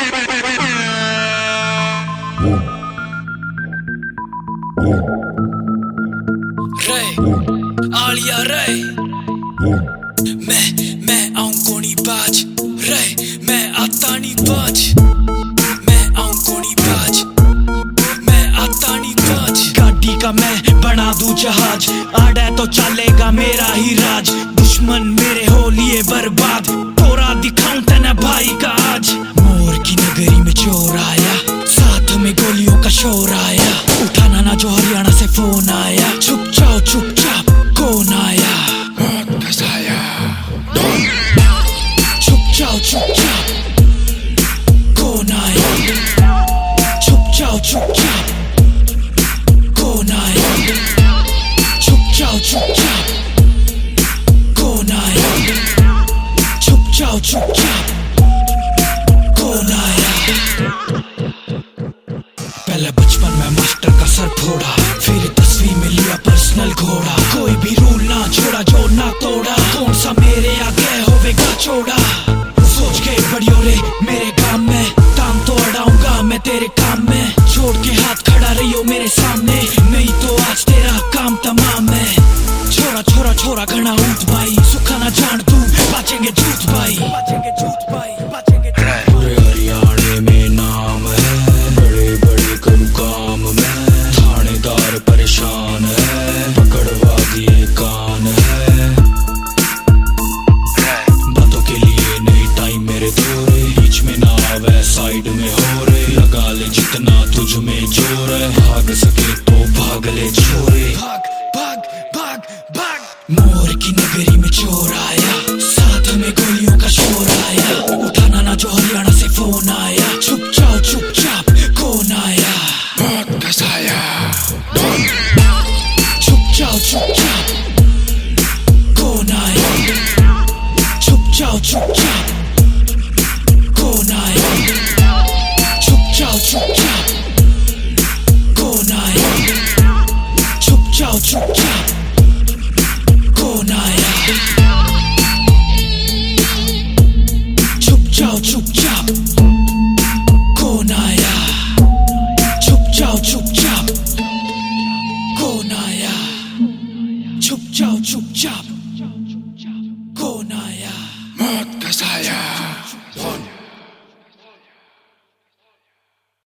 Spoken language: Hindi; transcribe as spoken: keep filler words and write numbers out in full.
रे आलिया रे मैं मैं आऊं कोनी बाज रे मैं आता नी बाज मैं आऊं कोनी बाज मैं आता नी बाज गाड़ी का मैं बना दूं जहाज आड़े तो चलेगा मेरा ही राज दुश्मन मेरे हो लिए बर्बाद तोरा दिखाऊं तेने भाई का आज मोर की नगरी में चोर आया साथ में गोलियों का शोर आया उठाना ना जो हरियाणा से फोन आया छुप जाओ चुपचाप कौन आया फसाया छुप जाओ चुपचाप कौन आया छुप जाओ चुपचाप कौन आया छुप जाओ चुपचाप कौन आया छुप जाओ चुपचाप कौन आया पहले बचपन में मास्टर का सर फोड़ा फिर दसवीं में लिया पर्सनल घोड़ा कोई भी रूल ना छोड़ा जो ना तोड़ा कौन सा मेरे आगे होवेगा चौड़ा सोच के बड़ियों रे मेरे काम में टांग तो अड़ाऊंगा मैं तेरे काम में छोड़ के हाथ खड़ा रहियो मेरे सामने नहीं तो आज तेरा काम तमाम है छोरा छोरा छोरा घना ऊट भाई सुखा ना जान तू बाचेंगे झूठ भाई बाचेंगे झूठ भाई बाचेंगे पूरे हरियाणे में नाम है बड़े बड़े कम काम में थानेदार परेशान है पकड़वा दिए कान है बातों के लिए नहीं टाइम मेरे थोड़े बीच में ना आवे साइड में हो रे लगा ले जितना तुझ में जोर है भाग सके तो भाग ले छोरे भाग भाग भाग भाग मोर की नगरी में चोर आया साथ में गोलियों का शोर आया उठाना ना जो हरियाणा से फोन आया छुप जाओ चुपचाप कौन आया बहुत फसाया छुप जाओ चुपचाप कौन आया छुप जाओ चुपचाप कौन आया छुप जाओ चुपचाप कौन आया छुप जाओ चुपचाप